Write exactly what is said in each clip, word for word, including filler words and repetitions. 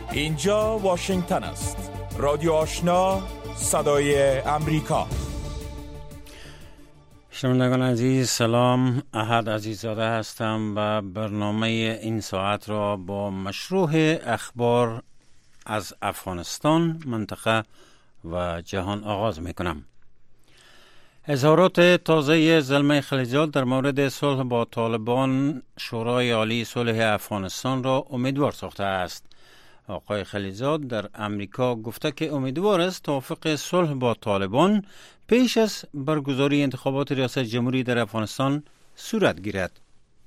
اینجا واشنگتن است. رادیو آشنا، صدای امریکا. شنوندگان عزیز سلام، احد عزیزاده هستم و برنامه این ساعت را با مشروع اخبار از افغانستان، منطقه و جهان آغاز می کنم. اظهارات تازه زلمه خلیلزاد در مورد صلح با طالبان شورای عالی صلح افغانستان را امیدوار ساخته است. آقای خلیلزاد در امریکا گفته که امیدوار است توافق صلح با طالبان پیش از برگزاری انتخابات ریاست جمهوری در افغانستان صورت گیرد.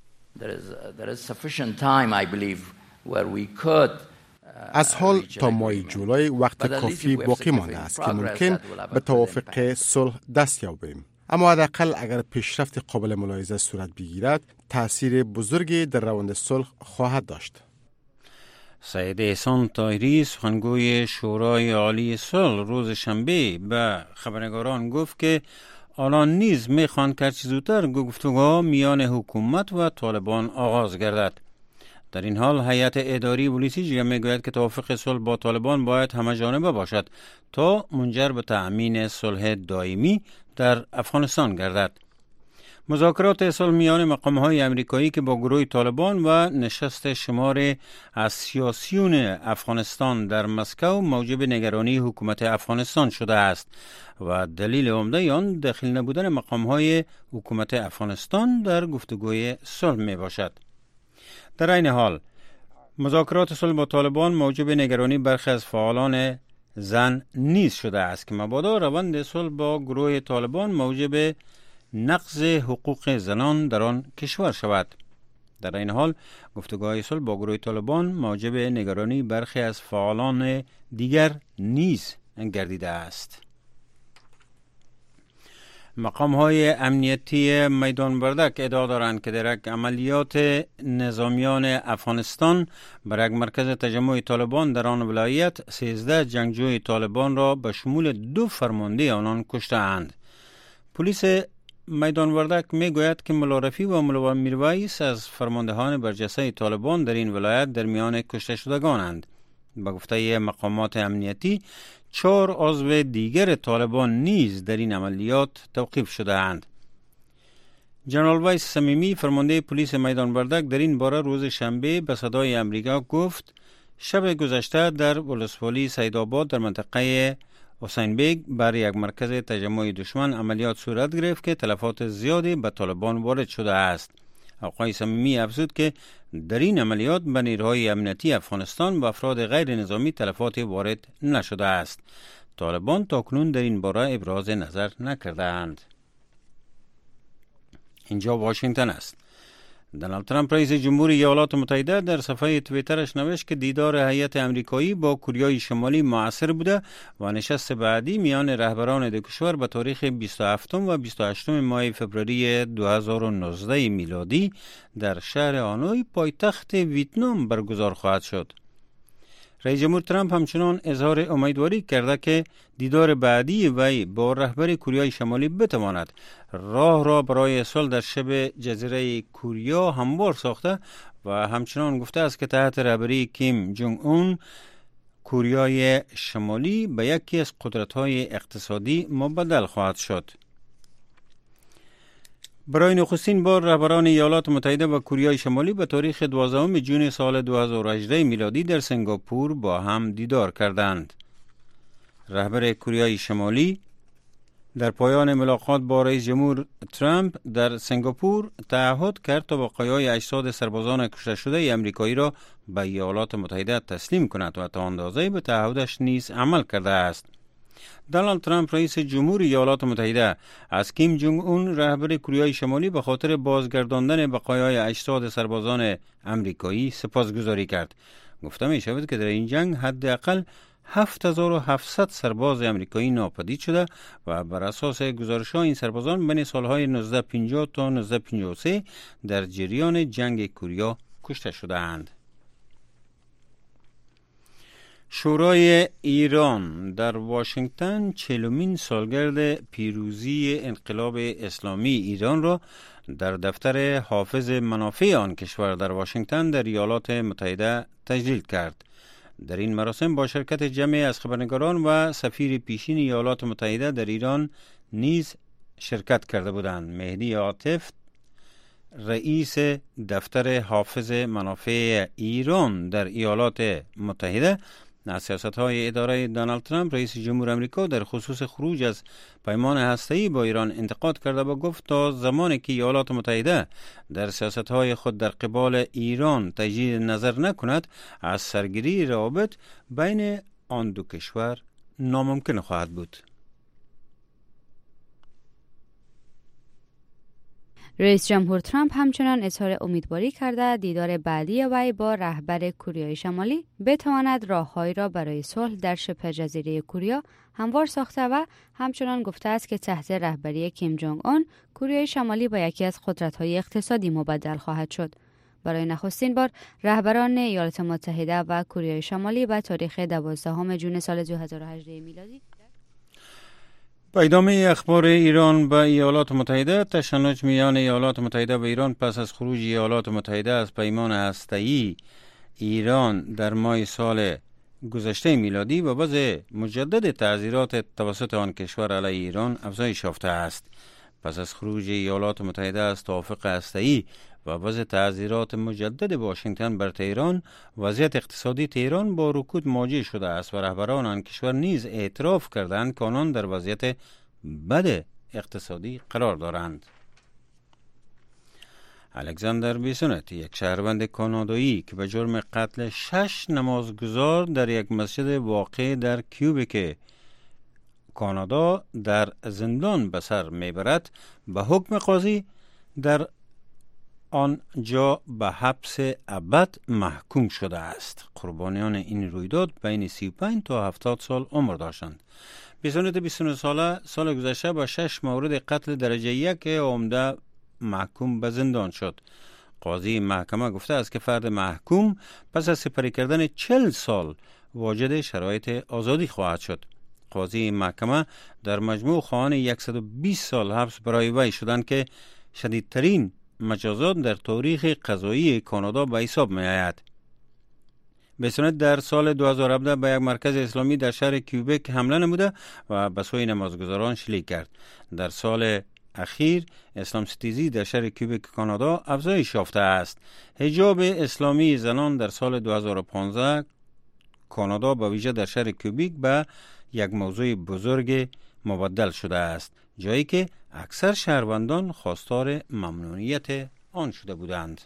از حال تا ماه جولای وقت کافی باقی مانده است که ممکن به توافق صلح دست یابیم. اما حداقل اگر پیشرفت قابل ملاحظه صورت بگیرد، تأثیر بزرگی در روند صلح خواهد داشت. سید احسان طاهری سخنگوی شورای عالی صلح روز شنبه به خبرنگاران گفت که آنان نیز میخواهند که هرچه زودتر گفتگوها میان حکومت و طالبان آغاز گردد. در این حال هیئت اداری بولیسیج میگوید که توافق صلح با طالبان باید همه جانبه باشد تا منجر به تأمین صلح دائمی در افغانستان گردد. مذاکرات صلح میان مقام‌های امریکایی که با گروه طالبان و نشست شمار از سیاسیون افغانستان در مسکو موجب نگرانی حکومت افغانستان شده است و دلیل عمده آن دخیل نبودن مقام‌های حکومت افغانستان در گفتگوی صلح می باشد. در این حال مذاکرات صلح با طالبان موجب نگرانی برخی از فعالان زن نیز شده است که مبادا روند صلح با گروه طالبان موجب نقض حقوق زنان در آن کشور شود. در این حال گفتگوهای صلح با گروه طالبان موجب نگرانی برخی از فعالان دیگر نیز گردیده است. مقام‌های امنیتی میدان بردک ادعا دارند که در یک عملیات نظامیان افغانستان بر یک مرکز تجمع طالبان در آن ولایت سیزده جنگجوی طالبان را به شمول دو فرمانده آنان کشته‌اند. پلیس میدان وردک می گوید که ملا رفیع و ملا میرویس از فرماندهان برجسته طالبان در این ولایت در میان کشته شدگانند. به گفته مقامات امنیتی چهار عضو دیگر طالبان نیز در این عملیات توقیف شده اند. جنرال ویس صمیمی فرمانده پلیس میدان وردک در این باره روز شنبه به صدای امریکا گفت شب گذشته در ولسوالی سیدآباد در منطقه حسین بیگ بر یک مرکز تجمع دشمن عملیات صورت گرفت که تلفات زیادی به طالبان وارد شده است. آقای صمیمی افزود که در این عملیات به نیروهای امنیتی افغانستان و افراد غیر نظامی تلفات وارد نشده است. طالبان تاکنون در این باره ابراز نظر نکردند. اینجا واشنگتن است. دونالد ترامپ رئیس جمهوری ایالات متحده در صفحه توییترش نوشت که دیدار هیئت امریکایی با کوریای شمالی مؤثر بوده و نشست بعدی میان رهبران دو کشور به تاریخ بیست و هفتم و بیست و هشتم ماه فوریه دو هزار و نوزده میلادی در شهر هانوی پایتخت ویتنام برگزار خواهد شد. رئیس جمهور ترامپ همچنان اظهار امیدواری کرده که دیدار بعدی وی با رهبر کوریای شمالی بتواند راه را برای صلح در شبه جزیره کوریا هموار ساخته و همچنان گفته است که تحت رهبری کیم جونگ اون کوریای شمالی به یکی از قدرت‌های اقتصادی مبدل خواهد شد. برای نخستین بار رهبران ایالات متحده و کوریای شمالی به تاریخ دوازدهم ژوئن سال دو هزار و هجده میلادی در سنگاپور با هم دیدار کردند. رهبر کوریای شمالی در پایان ملاقات با رئیس جمهور ترامپ در سنگاپور تعهد کرد تا بقایای اجساد سربازان کشته شده امریکایی را به ایالات متحده تسلیم کند و تا اندازه‌ای به تعهدش نیز عمل کرده است. دونالد ترامپ رئیس جمهور ایالات متحده از کیم جونگ اون رهبر کوریای شمالی به خاطر بازگرداندن بقایای اجساد سربازان امریکایی سپاسگزاری کرد. گفته می شود که در این جنگ حداقل هفت هزار و هفتصد سرباز امریکایی ناپدید شده و بر اساس گزارش‌ها این سربازان بین سالهای نوزده پنجاه تا نوزده پنجاه و سه در جریان جنگ کوریا کشته شده‌اند. شورای ایران در واشنگتن چهلمین سالگرد پیروزی انقلاب اسلامی ایران را در دفتر حافظ منافع آن کشور در واشنگتن در ایالات متحده تجلیل کرد. در این مراسم با شرکت جمع از خبرنگاران و سفیر پیشین ایالات متحده در ایران نیز شرکت کرده بودند. مهدی عاطف، رئیس دفتر حافظ منافع ایران در ایالات متحده، از سیاست‌های اداره دونالد ترامپ رئیس جمهور آمریکا در خصوص خروج از پیمان هسته‌ای با ایران انتقاد کرده و گفت تا زمانی که ایالات متحده در سیاست‌های خود در قبال ایران تجدید نظر نکند، از سرگیری روابط بین آن دو کشور ناممکن خواهد بود. رئیس جمهور ترامپ همچنان اظهار امیدواری کرده دیدار بعدی وی با رهبر کوریای شمالی بتواند راههایی را برای صلح در شبه جزیره کوریا هموار ساخته و همچنان گفته است که تحت رهبری کیم جونگ اون کوریای شمالی با یکی از قدرت‌های اقتصادی مبدل خواهد شد. برای نخستین بار رهبران ایالات متحده و کوریای شمالی به تاریخ دوازدهم ژوئن سال دو هزار و هجده میلادی با ادامه اخبار ایران به ایالات متحده، تشنج میان ایالات متحده و ایران پس از خروج ایالات متحده از پیمان هسته‌ای ایران در ماه سال گذشته میلادی و وضع مجدد تعزیرات توسط آن کشور علیه ایران افزایش یافته است. پس از خروج ایالات متحده از توافق هسته‌ای و وضع تعزیرات مجدد واشنگتن بر تهران، وضعیت اقتصادی تهران با رکود مواجه شده است و رهبران آن کشور نیز اعتراف کردند که آنان در وضعیت بد اقتصادی قرار دارند. الکساندر بیسونت، یک شهروند کانادایی که به جرم قتل شش نمازگزار در یک مسجد واقع در کیوبک کانادا در زندان به سر میبرد، به حکم قاضی در آنجا به حبس ابد محکوم شده است. قربانیان این رویداد بین سی و پنج تا هفتاد سال عمر داشتند. بیسونت بیست و نه ساله سال گذشته با شش مورد قتل درجه یک عمده محکوم به زندان شد. قاضی محکمه گفته است که فرد محکوم پس از سپری کردن چهل سال واجد شرایط آزادی خواهد شد. قاضی محکمه در مجموع خواهان صد و بیست سال حبس برای وی شدند که شدیدترین مجازات در تاریخ قضایی کانادا به حساب می آید. بیسونت در سال دو هزار و هفده به یک مرکز اسلامی در شهر کیوبک حمله نموده و به سوی نمازگزاران شلیک کرد. در سال اخیر اسلام ستیزی در شهر کیوبک کانادا افزایش یافته است. حجاب اسلامی زنان در سال دو هزار و پانزده کانادا به ویژه در شهر کیوبک به یک موضوع بزرگ مبدل شده است، جایی که اکثر شهروندان خواستار ممنوعیت آن شده بودند.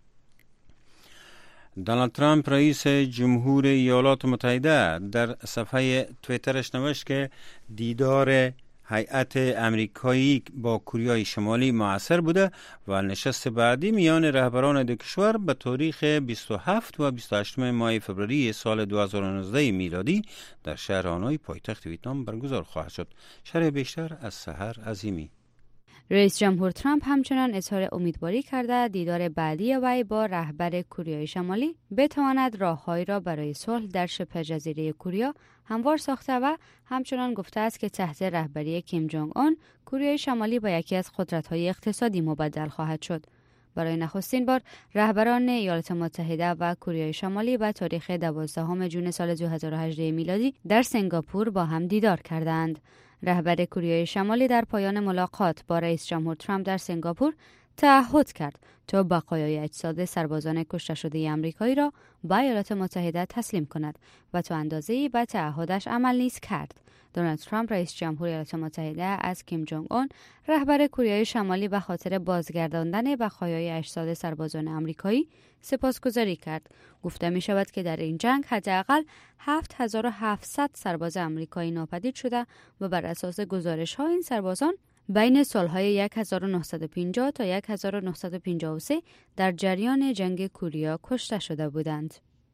دونالد ترامپ رئیس جمهور ایالات متحده در صفحه توییترش نوشت که دیدار هیئت امریکایی با کوریای شمالی مؤثر بوده و نشست بعدی میان رهبران دو کشور به تاریخ بیست و هفت و بیست و هشت ماه فوریه سال دو هزار و نوزده میلادی در شهر هانوی پایتخت ویتنام برگزار خواهد شد. شرح بیشتر از سحر عظیمی. رئیس جمهور ترامپ همچنان اظهار امیدواری کرده دیدار بعدی وی با رهبر کوریای شمالی بتواند راههایی را برای صلح در شبه جزیره کوریا هموار ساخته و همچنان گفته است که تحت رهبری کیم جونگ اون کوریای شمالی با یکی از قدرت‌های اقتصادی مبدل خواهد شد. برای نخستین بار رهبران ایالات متحده و کوریای شمالی به تاریخ دوازدهم ژوئن سال دو هزار و هجده میلادی در سنگاپور با هم دیدار کردند. رهبر کوریای شمالی در پایان ملاقات با رئیس جمهور ترامپ در سنگاپور تعهد کرد تا بقایای اجساد سربازان کشته شده آمریکایی را به ایالات متحده تسلیم کند و تا اندازه‌ای به تعهدش عمل نیز کرد. دونالد ترامپ رئیس جمهور ایالات متحده از کیم جونگ اون رهبر کوریای شمالی به خاطر بازگرداندن بقایای اجساد سربازان آمریکایی سپاسگزاری کرد. گفته می شود که در این جنگ حداقل هفت هزار و هفتصد سرباز آمریکایی ناپدید شده و بر اساس گزارش ها این سربازان بین سالهای هزار و نهصد و پنجاه تا هزار و نهصد و پنجاه و سه در جریان جنگ کوریا کشته شده بودند.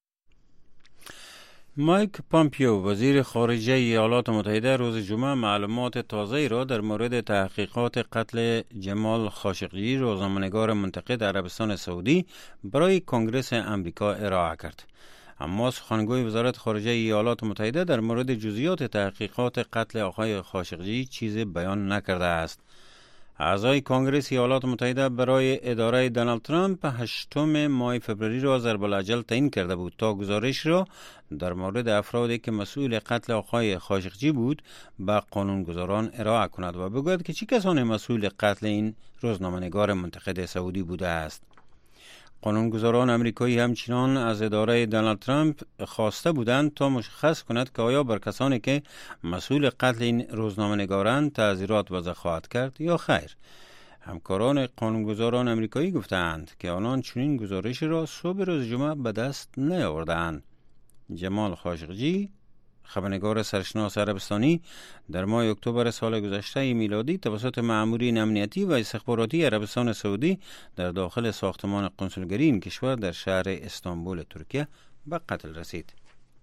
مایک پامپیو وزیر خارجه ایالات متحده روز جمعه معلومات تازه را در مورد تحقیقات قتل جمال خاشقجی روزنامه‌نگار منتقد عربستان سعودی برای کنگره امریکا ارائه کرد. اما سخنگوی وزارت خارجه ایالات متحده در مورد جزئیات تحقیقات قتل آقای خاشقجی چیزی بیان نکرده است. اعضای کنگره ایالات متحده برای اداره دونالد ترامپ هشتم ماه فوریه را ضرب‌الاجل تعیین کرده بود تا گزارش را در مورد افرادی که مسئول قتل آقای خاشقجی بود به قانونگذاران ارائه کند و بگوید که چه کسانی مسئول قتل این روزنامه‌نگار منتقد سعودی بوده است. قانونگذاران امریکایی همچنان از اداره دونالد ترامپ خواسته بودند تا مشخص کند که آیا بر کسانی که مسئول قتل این روزنامه‌نگاران تعزیرات وضع خواهد کرد یا خیر. همکاران قانونگذاران امریکایی گفتند که آنان چنین گزارش را صبح روز جمعه به دست نیاوردند. جمال خاشقجی، خبرنگار سرشناس عربستانی، در ماه اکتبر سال گذشته میلادی توسط مأمورین امنیتی و استخباراتی عربستان سعودی در داخل ساختمان قنسولگری این کشور در شهر استانبول ترکیه به قتل رسید.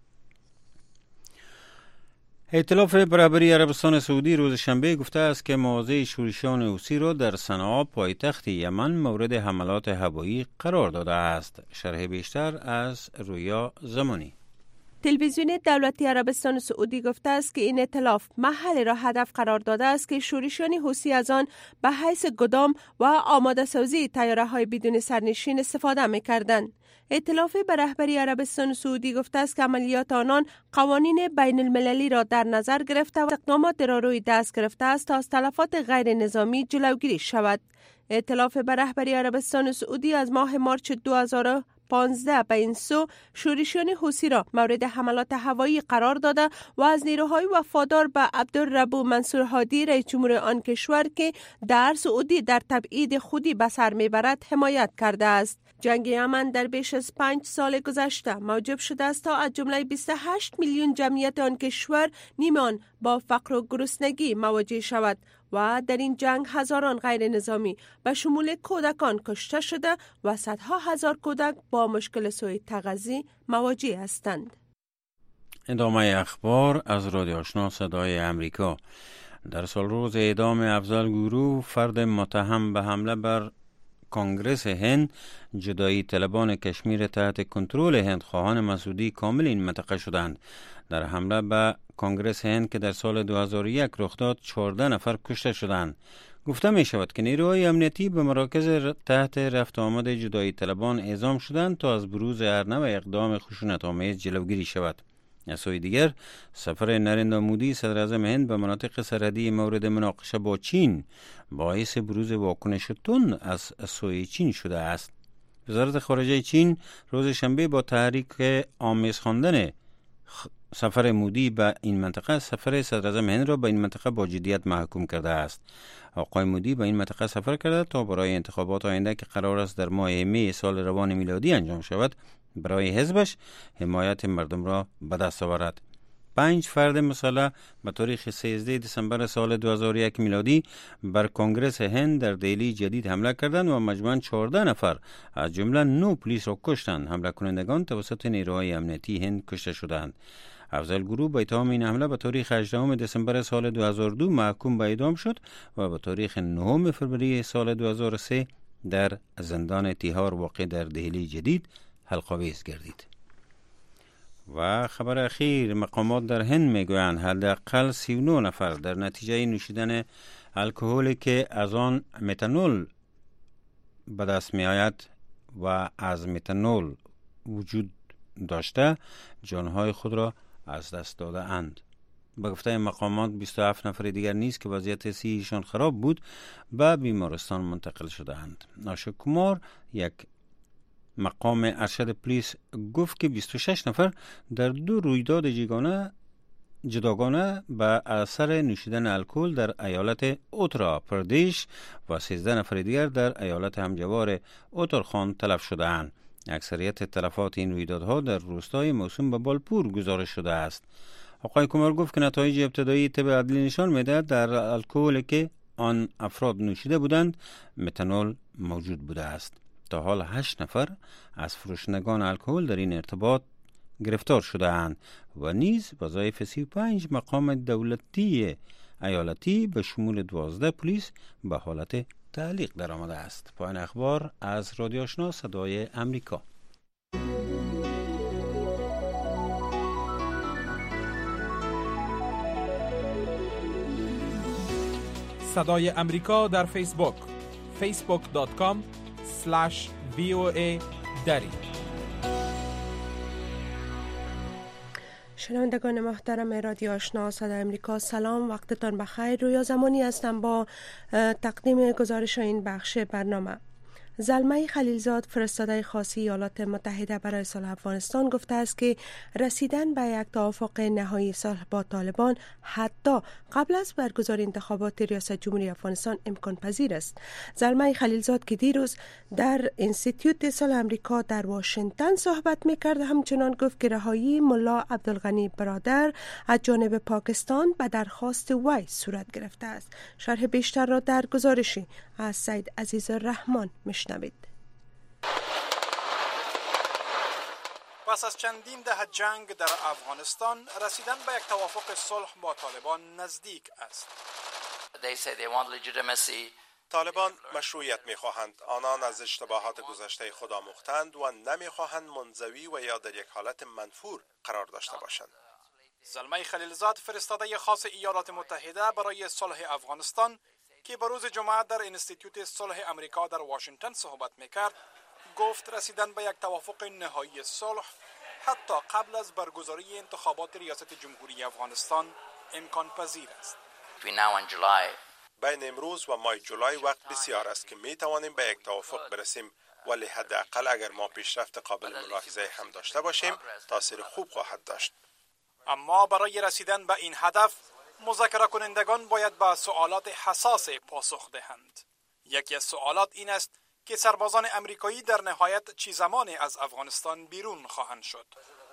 ائتلاف برابری عربستان سعودی روز شنبه گفته است که مواضع شورشیان حوثی را در صنعا پایتخت یمن مورد حملات هوایی قرار داده است. شرح بیشتر از رویا زمانی. تلویزیون دولتی عربستان سعودی گفته است که این ائتلاف محلی را هدف قرار داده است که شورشیان حوثی از آن به حیث گدام و آماده سازی طیاره‌های بدون سرنشین استفاده می‌کردند. ائتلاف به رهبری عربستان سعودی گفته است که عملیات آنان قوانین بین المللی را در نظر گرفته و اقدامات را روی دست گرفته است تا از تلفات غیر نظامی جلوگیری شود. ائتلاف به رهبری عربستان سعودی از ماه مارچ دو هزار و پانزده به این سو شورشیان حوثی را مورد حملات هوایی قرار داده و از نیروهای وفادار به عبدالربو منصور هادی رئیس جمهور آن کشور که در سعودی در تبعید خودی به سر میبرد حمایت کرده است. جنگ یمن در بیش از پنج سال گذشته موجب شده است تا از جمله بیست و هشت میلیون جمعیت آن کشور نیمه آن با فقر و گرسنگی مواجه شود و در این جنگ هزاران غیر نظامی به شمول کودکان کشته شده و صدها هزار کودک با مشکل سوء تغذیه مواجه هستند. ادامه اخبار از رادیو آشنا صدای امریکا. در سال روز اعدام افضل گورو، فرد متهم به حمله بر کنگره هند، جدایی طلبان کشمیر تحت کنترل هند خواهان مسعودی کامل این منطقه شدند. در حمله به کنگره هند که در سال دو هزار و یک رخ داد، چهارده نفر کشته شدند. گفته می شود که نیروهای امنیتی به مراکز تحت رفت آمد جدایی طلبان اعزام شدند تا از بروز هر نوع اقدام خشونت آمیز جلوگیری شود. از سوی دیگر، سفر نریندرا مودی صدر اعظم هند به مناطق سرحدی مورد مناقشه با چین باعث بروز واکنش تند از سوی چین شده است. وزارت خارجه چین روز شنبه با تحریک آمیز خواندن سفر مودی به این منطقه، سفر صدر اعظم هند را به این منطقه با جدیت محکوم کرده است. آقای مودی به این منطقه سفر کرده تا برای انتخابات آینده که قرار است در ماه می سال روان میلادی انجام شود، برای حزبش حمایت مردم را به دست آورد. پنج فرد مسلح به تاریخ سیزده دسامبر سال دو هزار و یک میلادی بر کنگره هند در دهلی جدید حمله کردند و مجموعاً چهارده نفر از جمله نه پلیس را کشتند. حمله کنندگان توسط نیروهای امنیتی هند کشته شدند. افضل گورو به اتهام این حمله به تاریخ هجدهم دسامبر سال دو هزار و دو محکوم به اعدام شد و به تاریخ نهم فوریه سال دو هزار و سه در زندان تیهار واقع در دهلی جدید حلق‌آویز گردید. و خبر اخیر، مقامات در هند میگویند حداقل سی و نه نفر در نتیجه نوشیدن الکلی که از آن متانول به دست می آید و از متانول وجود داشته جانهای خود را از دست داده اند. به گفته مقامات بیست و هفت نفر دیگر نیز که وضعیت صحیشان خراب بود به بیمارستان منتقل شده اند. اشوک کمار، یک مقام ارشد پلیس، گفت که بیست و شش نفر در دو رویداد جگانه جداگانه به اثر نوشیدن الکل در ایالت اترا پردیش و سیزده نفر دیگر در ایالت همجوار اترخاند تلف شده‌اند. اکثریت تلفات این رویدادها در روستای موسوم به بالپور گزارش شده است. آقای کمار گفت که نتایج ابتدایی طب عدلی نشان می‌دهد در الکلی که آن افراد نوشیده بودند متانول موجود بوده است. تا حال هشت نفر از فروشندگان الکل در این ارتباط گرفتار شده اند و نیز وظایف سی و پنج مقام دولتی ایالتی به شمول دوازده پلیس به حالت تعلیق در آمده است. پایان اخبار از رادیو آشنا صدای امریکا. صدای امریکا در فیسبوک فیسبوک دات کام اسلش وی او ای دری. شنوندگان محترم رادیو آشنا صدای امریکا، سلام، وقتتان بخیر. رویا زمانی هستم با تقدیم گزارش این بخش برنامه. زلمه خلیلزاد، فرستاده خاص ایالات متحده برای صلح افغانستان، گفته است که رسیدن به یک توافق نهایی صلح با طالبان حتی قبل از برگزاری انتخابات ریاست جمهوری افغانستان امکان پذیر است. زلمه خلیلزاد که دیروز در انستیتیوت صلح امریکا در واشنگتن صحبت می‌کرد، همچنان گفت که رهایی ملا عبدالغنی برادر از جانب پاکستان به درخواست وی صورت گرفته است. شرح بیشتر را در گزارشی از سید عزیز الرحمن میشنوید. پس از چندین دهه جنگ در افغانستان، رسیدن به یک توافق صلح با طالبان نزدیک است. طالبان مشروعیت می‌خواهند. آنان از اشتباهات گذشته خود آموختند و نمی‌خواهند منزوی و یا در یک حالت منفور قرار داشته باشند. زلمه خلیلزاد، فرستاده خاص ایالات متحده برای صلح افغانستان که به روز جمعه در انستیتیوت صلح امریکا در واشنگتن صحبت میکرد، گفت رسیدن به یک توافق نهایی صلح حتی قبل از برگزاری انتخابات ریاست جمهوری افغانستان امکان پذیر است. بین امروز و ماه جولای وقت بسیار است که می توانیم به یک توافق برسیم، ولی حداقل اگر ما پیشرفت قابل ملاحظه هم داشته باشیم تاثیر خوب خواهد داشت. اما برای رسیدن به این هدف، مذاکره کنندگان باید به سوالات حساس پاسخ دهند. یکی از سوالات این است که سربازان امریکایی در نهایت چه زمانی از افغانستان بیرون خواهند شد.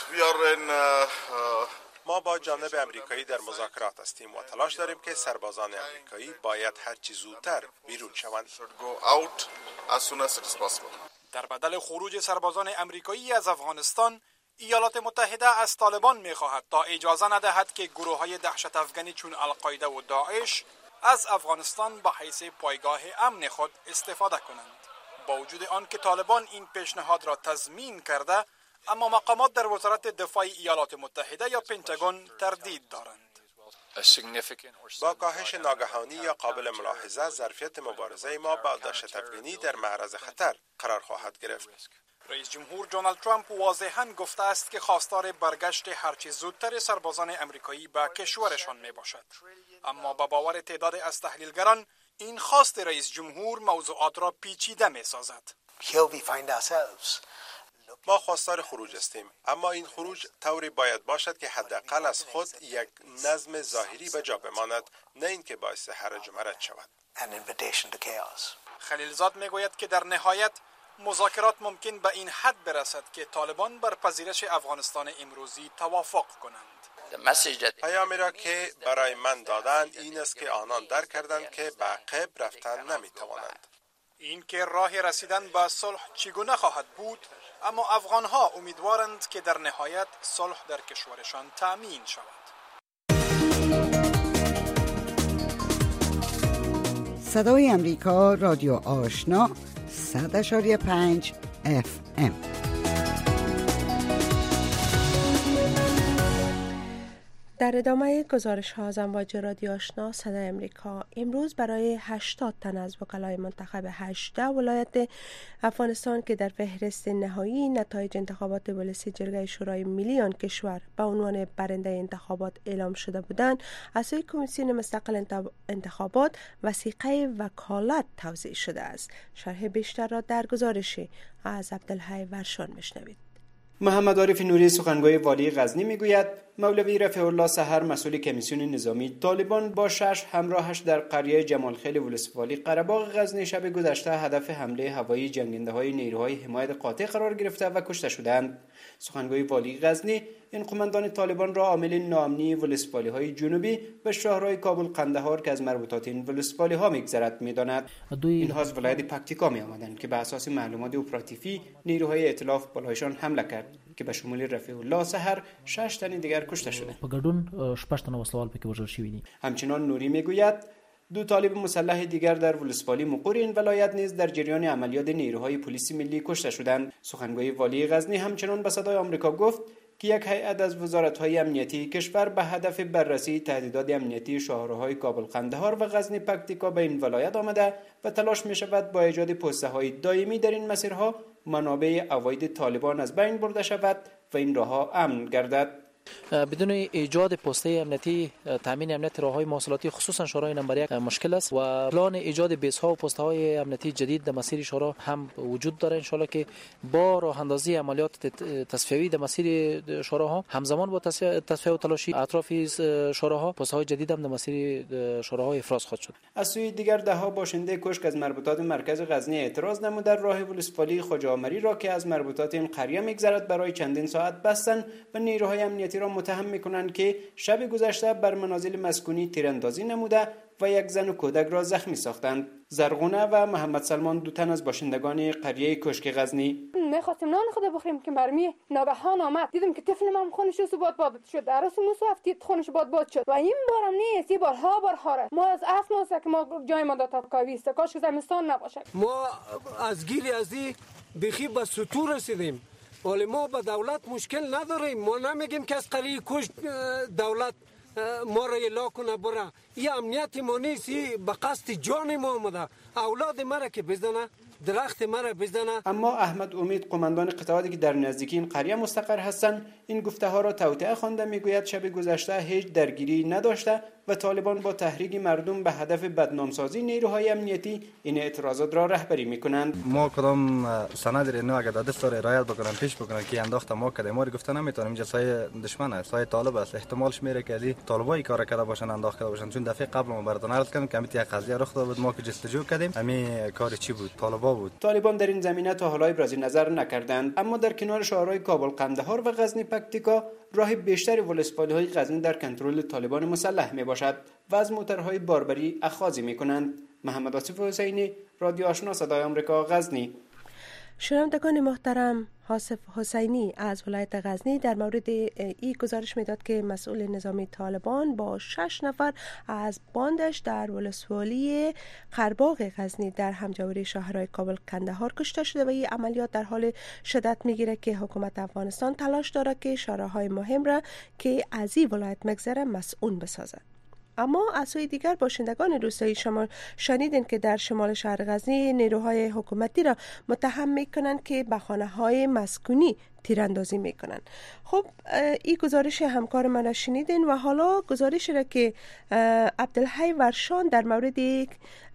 ما با جانب امریکایی در مذاکرات هستیم و تلاش داریم که سربازان امریکایی باید هر چه زودتر بیرون شوند. در بدل خروج سربازان امریکایی از افغانستان، ایالات متحده از طالبان می‌خواهد تا اجازه ندهد که گروه‌های دهشت افغانی چون القاعده و داعش از افغانستان به حیث پایگاه امن خود استفاده کنند. با وجود آن که طالبان این پیشنهاد را تضمین کرده، اما مقامات در وزارت دفاع ایالات متحده یا پنتاگون تردید دارند. با کاهش ناگهانی یا قابل ملاحظه، ظرفیت مبارزه ما با دهشت افغانی در معرض خطر قرار خواهد گرفت. رئیس جمهور دونالد ترامپ واضحاً گفته است که خواستار برگشت هرچه زودتر سربازان امریکایی به کشورشان می باشد. اما با باور تعداد از تحلیلگران، این خواست رئیس جمهور موضوعات را پیچیده می سازد. ما خواستار خروج هستیم، اما این خروج طوری باید باشد که حداقل از خود یک نظم ظاهری به جا بماند، نه اینکه باعث هرج و مرج شود. خلیلزاد می گوید که در نهایت مذاکرات ممکن به این حد برسد که طالبان بر پذیرش افغانستان امروزی توافق کنند. پیامی را که برای من دادند این است که آنان درک کردند که به عقب رفتن نمی توانند. این که راه رسیدن به صلح چگونه خواهد بود، اما افغانها امیدوارند که در نهایت صلح در کشورشان تأمین شود. صدای امریکا، رادیو آشنا، صد اشاری پنج اف ام. در ادامه گزارش ها از امواج رادیو آشنا صدای امریکا، امروز برای هشتاد تن از وکلای منتخب هجده ولایت افغانستان که در فهرست نهایی نتایج انتخابات ولسی جرگه شورای ملی آن کشور به عنوان برنده انتخابات اعلام شده بودند، از سوی کمیسیون مستقل انتخابات وثیقه وکالت توزیع شده است. شرح بیشتر را در گزارشی از عبدالحی ورشان میشنوید. محمد عارف نوری، سخنگوی والی غزنی، میگوید مولوی رفیع الله سحر، مسئول کمیسیون نظامی طالبان، با شش همراهش در قریه جمالخیل ولسوالی قره‌باغ غزنی شب گذشته هدف حمله هوایی جنگنده‌های نیروهای حمایت قاطع قرار گرفته و کشته شدند. سخنگوی والی غزنی این قماندان طالبان را عامل ناامنی ولسوالی‌های جنوبی و شهرهای کابل قندهار که از مربوطات این ولسوالی‌ها می‌گذرد می‌داند. اینها از ولایت پکتیکا می‌آمدند که به اساس معلومات اپراتیوی نیروهای ائتلاف بالایشان حمله کرد که به شمول رفیع الله سحر شش تن دیگر کشته شده. په ګډون شپږ تنه وسلوال پکې وژل شوي دي. همچنان نوری میگوید دو طالب مسلح دیگر در ولسوالی مقر این ولایت نیز در جریان عملیات نیروهای پلیس ملی کشته شدند. سخنگوی والی غزنی همچنان به صدای آمریکا گفت که یک هیئت از وزارت‌های امنیتی کشور به هدف بررسی تهدیدات امنیتی شاهراهای کابل قندهار و غزنی پکتیکا به این ولایت آمده و تلاش می‌شود با ایجاد پست‌های دائمی در این مسیرها منابع عواید طالبان از بین برده شود و این راه‌ها امن گردد. بدون ایجاد پسته امنیتی تامین امنیت راههای مواصلاتی خصوصا شورای نمبر یک مشکل است و پلان ایجاد بیس ها و پسته های امنیتی جدید در مسیر شورا هم وجود داره. ان شاء الله که با راه اندازی عملیات تصفیوی در مسیر شوراها همزمان با تصفیه و تلاشی اطراف شوراها پسته های جدید هم در مسیر شوراها افراز خواهد شد. از سوی دیگر ده ها باشنده کشک از مربوطات مرکز غزنی اعتراض نمودند راه ولسوالی خواجه آمری را که از مربوطات این قریه میگذرد برای چندین ساعت بستند و نیروهای امنیتی را متهم میکنند که شب گذشته بر منازل مسکونی تیراندازی نموده و یک زن و کودک را زخمی ساختند. زرغونه و محمد سلمان دو تن از باشندگان قریه کشک غزنی می‌خواستیم نان خود بخوریم که مرمی ناگهان آمد، دیدم که طفل من خونش رو باد باد شد، عروس موسی افتید خونش باد باد شد و این بارم نیست، این بارها بارها ما از اصل است که ما جای ما داتا کاویست کاش که زمستان نباشه. ما از گیری ازی بخی به سطور رسیدیم، ولی ما با دولت مشکل نداریم. ما نمیگیم که از قریه کشک دولت ما را اعلام کنه بره، این امنیت ما نیست، این به قصد جان ما آمده، اولاد ما را که بزنه، درخت ما را بزنه. اما احمد امید قماندان قطعاتی که در نزدیکی این قریه مستقر هستند این گفته ها را توطئه خوانده. میگوید شب گذشته هیچ درگیری نداشته و طالبان با تحریک مردم به هدف بدنامسازی نیروهای امنیتی این اعتراضات را رهبری میکنند. ما کدام سند را اگه داده سر رعایت بکنن پیش بکنن که انداخته ما کده ما گفته نمیتونیم، اینجا سایه دشمن است، سایه طالب است، احتمالش میره که از طالبای کار کرده باشن انداخته باشن، چون دفعه قبل ما براتون عرض کردم که امیت یک قضیه رخ داد ما که جستجو کردیم همین کار چی بود، طالبا بود. طالبان در این زمینه تا حالا ابراز نظر نکردند، اما در کنار شهرهای کابل قندهار و غزنی پکتیکا راه بیشتر ولسوالی‌های غزنی در کنترل طالبان مسلح میباشد و از موترهای باربری اخاذی میکنند. محمد آصف حسینی، رادیو آشنا صدای آمریکا، غزنی. شنوندگان محترم، آصف حسینی از ولایت غزنی در مورد این گزارش میداد که مسئول نظامی طالبان با شش نفر از باندش در ولسوالی قرباغ غزنی در همجواری شهرهای کابل قندهار کشته شده و این عملیات در حال شدت میگیره که حکومت افغانستان تلاش داره که شهرهای مهم را که از این ولایت مگذره مسئول بسازد. اما از سوی دیگر باشندگان روستایی شمال شنیدین که در شمال شهر غزنی نیروهای حکومتی را متهم میکنند که به خانه‌های مسکونی تیراندازی میکنند. خب این گزارش همکار من را شنیدین و حالا گزارشی را که عبدالحی ورشان در مورد یک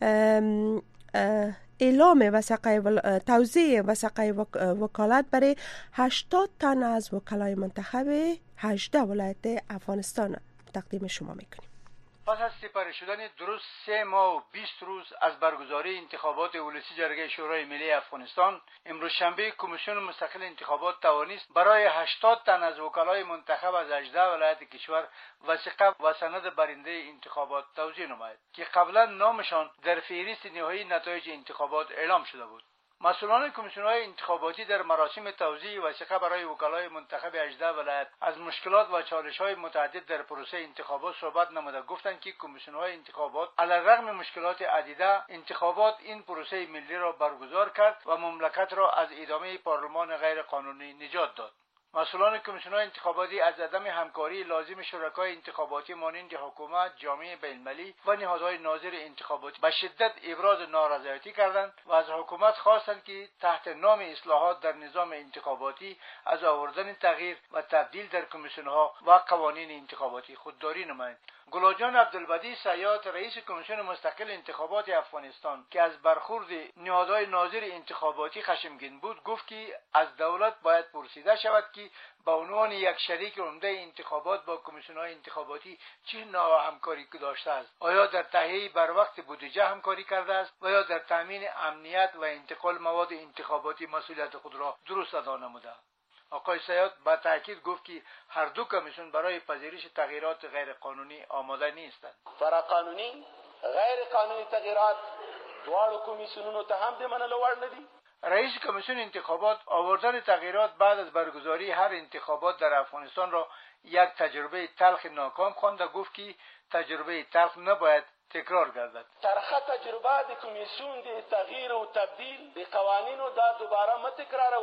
اعلام وثیقه ول... توزیع وثیقه وکالت برای هشتاد تن از وکلای منتخب هجده ولایت افغانستان تقدیم شما میکنیم. پس از سپری شدن درست سه ماه و بیست روز از برگزاری انتخابات ولسی جرگه شورای ملی افغانستان، امروز شنبه کمیسیون مستقل انتخابات توانست برای هشتاد تن از وکلای منتخب از هجده ولایت کشور وثیقه و سند برنده انتخابات توزیع نماید که قبلا نامشان در فهرست نهایی نتایج انتخابات اعلام شده بود. مسئولان کمیسیون‌های انتخاباتی در مراسم توزیع وثیقه برای وکلای منتخب هجده ولایت از مشکلات و چالش‌های متعدد در پروسه انتخابات صحبت نموده گفتند که کمیسیون‌های انتخابات علیرغم مشکلات عدیده انتخابات این پروسه ملی را برگزار کرد و مملکت را از ادامه پارلمان غیر قانونی نجات داد. مسئولان کمیسیون‌های انتخاباتی از عدم همکاری لازم شرکای انتخاباتی مانند حکومت، جامعه بین‌المللی و نهادهای ناظر انتخاباتی به شدت ابراز نارضایتی کردند و از حکومت خواستند که تحت نام اصلاحات در نظام انتخاباتی از آوردن تغییر و تبدیل در کمیسیون‌ها و قوانین انتخاباتی خودداری نمایند. گلاجان عبدالبدی صیاد رئیس کمیسیون مستقل انتخابات افغانستان که از برخورد نهادهای ناظر انتخاباتی خشمگین بود گفت که از دولت باید پرسیده شود که به عنوان یک شریک عمده انتخابات با کمیسیون‌های انتخاباتی چه نوع همکاری داشته است. آیا در تهیه بر وقت بودجه همکاری کرده است و یا در تامین امنیت و انتقال مواد انتخاباتی مسئولیت خود را درست ادا نموده؟ آقای سیاد با تاکید گفت که هر دو کمیسیون برای پذیرش تغییرات غیر قانونی آماده نیستند. فرا قانونی غیر قانونی تغییرات دوار کمیسیونونو ته هم د منلو وړ ندي. رئیس کمیسیون انتخابات آوردن تغییرات بعد از برگزاری هر انتخابات در افغانستان را یک تجربه تلخ ناکام خواند و گفت که تجربه تلخ نباید تکرار گردد. ترخه تجربه د کمیسیون د تغییر او تبدیل د قوانینو دا دوباره متکراروي.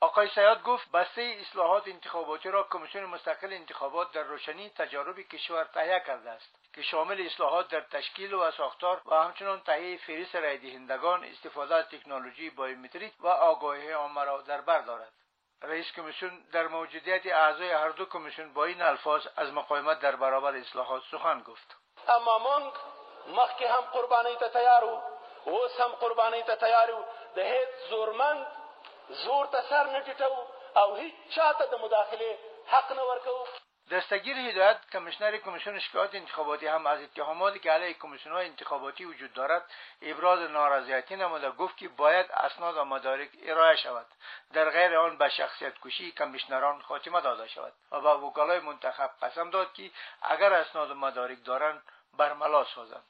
آقای سیاد گفت بسته اصلاحات انتخاباتی را کمیسیون مستقل انتخابات در روشنی تجارب کشور تهیه کرده است که شامل اصلاحات در تشکیل و ساختار و همچنین تهیه فهرست رای دهندگان، استفاده از تکنولوژی بایومتریک و آگاهی عامه را در بر دارد. رئیس کمیسیون در موجودیت اعضای هر دو کمیسیون با این الفاظ از مقاومت در برابر اصلاحات سخن گفت. اما من مخکې هم قربانی ته تیار وو، اوس هم قربانی ته تیار وو، د هیڅ زورمند زور ته سر نه ټیټو او هیڅ چاته د مداخله حق نه ورکوو. دستگیر هدایت کمیشنر کمیسیون شکایات انتخاباتی هم از اتهاماتی که علیه کمیسیون‌های انتخاباتی وجود دارد ابراز نارضایتی نموده گفت که باید اسناد و مدارک ارائه شود، در غیر آن به شخصیت کشی کمیشنران خاتمه داده شود و به وکلای منتخب قسم داد که اگر اسناد و مدارک دارند برملا سازند.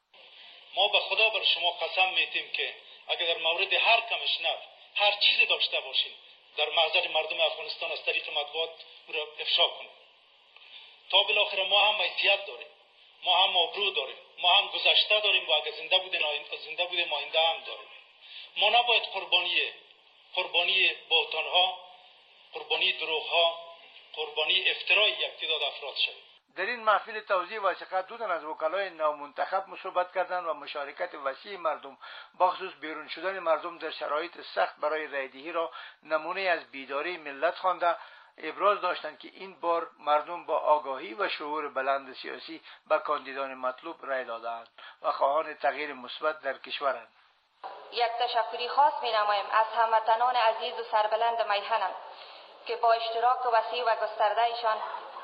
ما به خدا بر شما قسم میتیم که اگر در مورد هر کمیشنر هر چیزی داشته باشیم در محضر مردم افغانستان از طریق مطبوعات او را افشا کنیم. تا بالاخره ما هم حیثیت داریم، ما هم آبرو داریم، ما هم گذشته داریم و اگر زنده بودیم زنده بودیم آینده هم داریم. ما نباید قربانی قربانی بهتان‌ها، قربانی دروغ‌ها، قربانی افترای یک تعداد افراد شویم. در این محفل توزیع وثیقه دو تن از وکلای نامنتخب مصوبت کردند و مشارکت وسیع مردم بخصوص بیرون شدن مردم در شرایط سخت برای رایدهی را نمونه از بیداری ملت خوانده ابراز داشتند که این بار مردم با آگاهی و شعور بلند سیاسی به کاندیدان مطلوب رای دادند و خواهان تغییر مثبت در کشورند. یک تشکری خاص می‌نمایم از هموطنان عزیز و سربلند میهنم که با اشتراک وسیع و گسترده‌شان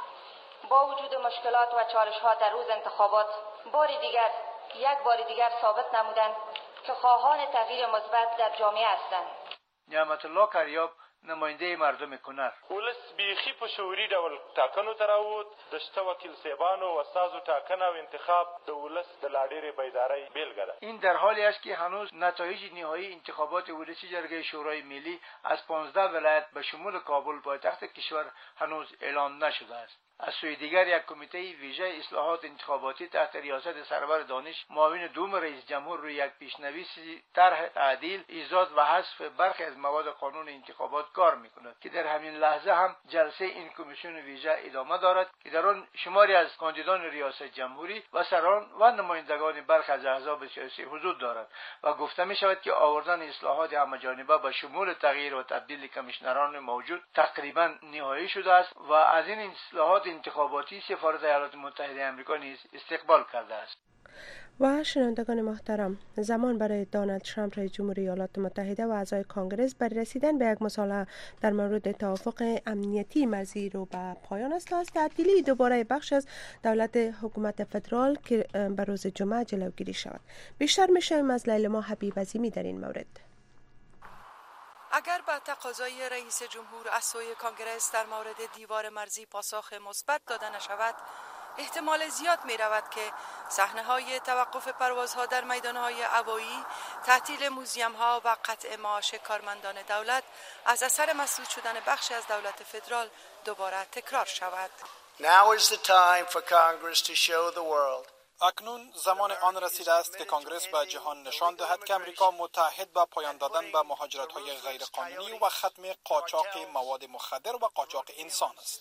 با وجود مشکلات و چالش‌ها در روز انتخابات بار دیگر یک بار دیگر ثابت نمودند که خواهان تغییر مثبت در جامعه هستند. نعمت الله کریاب نماینده مردم کنر ولس بیخی په شعوري ډول ټاکنو ته راووت. د شته وکیل صاحبانو و استازو ټاکنه او انتخاب د ولس د لا ډېرې بیدارۍ بیلګه ده. این در حالی است که هنوز نتایج نهایی انتخابات ولسی جرگه شورای ملی از پانزده ولایت به شمول کابل پایتخت کشور هنوز اعلان نشده است. از سوی دیگر یک کمیته ویژه اصلاحات انتخاباتی تحت ریاست سرور دانش معاون دوم رئیس جمهور روی یک پیشنویس طرح تعدیل، ایجاد و حذف برخی از مواد قانون انتخابات کار میکند که در همین لحظه هم جلسه این کمیسیون ویژه ادامه دارد که در آن شماری از کاندیدان ریاست جمهوری و سران و نمایندگان برخی از احزاب سیاسی حضور دارد و گفته می شود که آوردن اصلاحات همه‌جانبه به شمول تغییر و تبدیل کمیشنران موجود تقریبا نهایی شده است و از این اصلاحات انتخاباتی سفارت ایالات متحده آمریکا نیز استقبال کرده است. و شنوندگان محترم، زمان برای دونالد ترامپ رئیس جمهوری ایالات متحده و اعضای کانگرس برای رسیدن به یک مصالحه در مورد توافق امنیتی مرزی رو به پایان است تا از تعطیلی دوباره بخش از دولت حکومت فدرال که به روز جمعه جلوگیری شود. بیشتر میشویم از لیلما حبیب عظیمی در این مورد. اگر به تقاضای رئیس جمهور از سوی کانگرس در مورد دیوار مرزی پاسخ مثبت داده نشود، احتمال زیاد می رود که صحنه های توقف پروازها در میدان های هوایی، تعطیل موزیم ها و قطع معاش کارمندان دولت از اثر مسدود شدن بخشی از دولت فدرال دوباره تکرار شود. Now is the time for Congress to show the world. اکنون زمان آن رسیده است که کانگرس به جهان نشان دهد که امریکا متحد به پایان دادن به مهاجرت‌های غیرقانونی و ختم قاچاق مواد مخدر و قاچاق انسان است.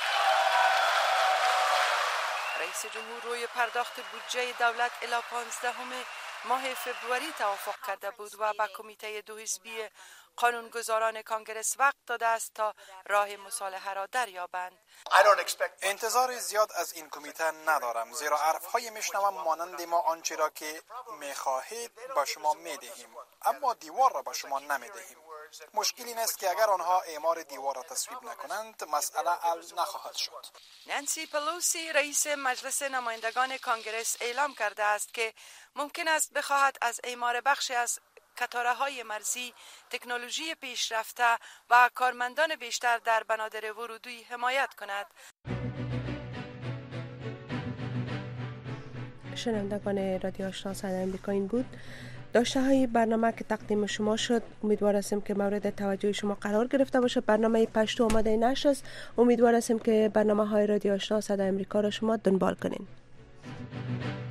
رئیس جمهور روی پرداخت بودجه دولت الی پانزدهم ماه فبروری توافق کرده بود و به کمیته دو حزبی قانونگذاران کانگرس وقت داده است تا راه مصالحه را دریابند. انتظار زیاد از این کمیته ندارم، زیرا حرف‌های میشنوم مانند ما آنچه را که می‌خواهید به شما می‌دهیم، اما دیوار را به شما نمی‌دهیم. مشکل این است که اگر آنها اعمار دیوار را تصویب نکنند مسئله حل نخواهد شد. نانسی پلوسی رئیس مجلس نمایندگان کانگرس اعلام کرده است که ممکن است بخواهد از اعمار بخشی از کتاره‌های مرزی، تکنولوژی پیشرفته و کارمندان بیشتر در بنادر ورودی حمایت کند. شنوندگان رادیو آشنا صدای آمریکا، این بود داشته های برنامه که تقدیم شما شد. امیدوار هستیم که مورد توجه شما قرار گرفته باشه. برنامه پشتو آماده نشد است. امیدوار هستیم که برنامه های رادیو آشنا صدای آمریکا را شما دنبال کنین.